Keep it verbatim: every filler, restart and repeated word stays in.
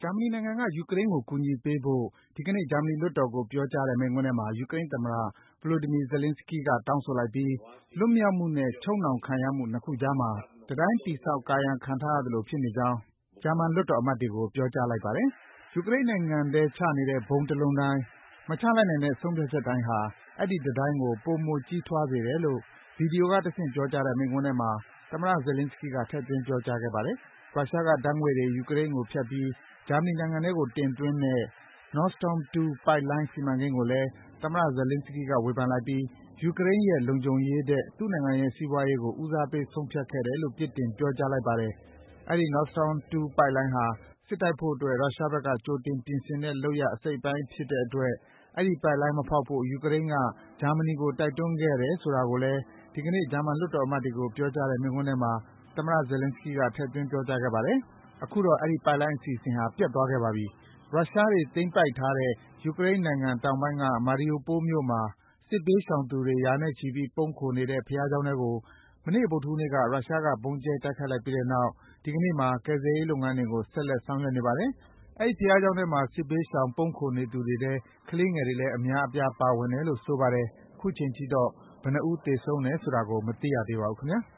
ဂျာမနီနိုင်ငံက ယူကရိန်းကို ကူညီပေးဖို့ ဒီကနေ့ ဂျာမနီလွှတ်တော်ကို ပြောကြားတဲ့ မိန့်ခွန်းထဲမှာ ယူကရိန်းသမ္မတ Volodymyr Zelenskyy က တောင်းဆိုလိုက်ပြီး လွတ်မြောက်မှုနဲ့ ချုပ်နှောင်ခံရမှု နှစ်ခုအကြားမှာ တံတိုင်းတည်ဆောက် ကာရံခံထားရသလို ဖြစ်နေကြောင်း ဂျာမန်လွှတ်တော်အမတ်တွေကို ပြောကြားလိုက်ပါတယ်။ ယူကရိန်းနိုင်ငံထဲ ချနေတဲ့ ဗုံးတလုံးတိုင်း၊ မချလိုက်နိုင်တဲ့ ဆုံးဖြတ်ချက်တိုင်းဟာ အဲဒီတံတိုင်းကို ပိုမို ကြီးထွားစေတယ်လို့ ဗွီဒီယိုကတဆင့် ပြောကြားတဲ့ မိန့်ခွန်းထဲမှာ သမ္မတ Zelenskyy က ထည့်သွင်း ပြောကြားခဲ့ပါတယ်။ ရုရှားက ဓါတ်ငွေ့တွေ ယူကရိန်းကိုဖြတ်ပြီး ဂျာမနီနိုင်ငံထဲကို တင်သွင်းတဲ့ Nord Stream တူ ပိုက်လိုင်း စီမံကိန်းကိုလည်း သမ္မတ Zelenskyy က ဝေဖန်လိုက်ပြီး ယူကရိန်းရဲ့ လုံခြုံရေးထက် သူ့နိုင်ငံရဲ့ စီးပွားရေးကို ဦးစားပေး ဆုံးဖြတ်ခဲ့တယ်လို့ ပြစ်တင် ပြောကြားလိုက်ပါတယ်။ အဲဒီ Nord Stream တူ ပိုက်လိုင်းဟာ စစ်တိုက်ဖို့အတွက် ရုရှားဘက်က ကြိုတင်ပြင်ဆင်တဲ့ လုပ်ရပ် အစိတ်အပိုင်းဖြစ်တဲ့အတွက် အဲဒီပိုက်လိုင်း မဖောက်ဖို့ ယူကရိန်းက ဂျာမနီကို တိုက်တွန်းခဲ့တယ်ဆိုတာကိုလည်း ဒီကနေ့ ဂျာမန်လွှတ်တော်အမတ်တွေကို ပြောကြားတဲ့ မိန့်ခွန်းထဲမှာ သမ္မတ Zelenskyy က ထည့်သွင်း ပြောကြားခဲ့ပါတယ်။ အခုတော့ အဲဒီ ပိုက်လိုင်းအစီအစဉ်ဟာ ပျက်သွားခဲ့ပါပြီ။ ရုရှားတွေ သိမ်းပိုက်ထားတဲ့ ယူကရိန်းနိုင်ငံတောင်ပိုင်းက Mariupol မြို့မှာ စစ်ဘေးရှောင်သူတွေ ရာနဲ့ချီပြီး ပုန်းခိုနေတဲ့ ဘုရားကျောင်းထဲကို မနေ့ ဗုဒ္ဓဟူးနေ့က ရုရှားက ဗုံးကြဲ တိုက်ခိုက်လိုက်ပြီးတဲ့နောက် ဒီကနေ့မှာ ကယ်ဆယ်ရေးလုပ်ငန်းတွေကို ဆက်လက် ဆောင်ရွက်နေပါတယ်။ အဲဒီ ဘုရားကျောင်းထဲမှာ စစ်ဘေးရှောင် ပုန်းခိုနေသူတွေထဲ ကလေးငယ်တွေလည်း အများအပြား ပါဝင်တယ်လို့ ဆိုပါတယ်။ အခုချိန်ထိတော့ ဘယ်နှစ်ဦး သေဆုံးတယ်ဆိုတာကို မသိရသေးပါဘူး ခင်ဗျား။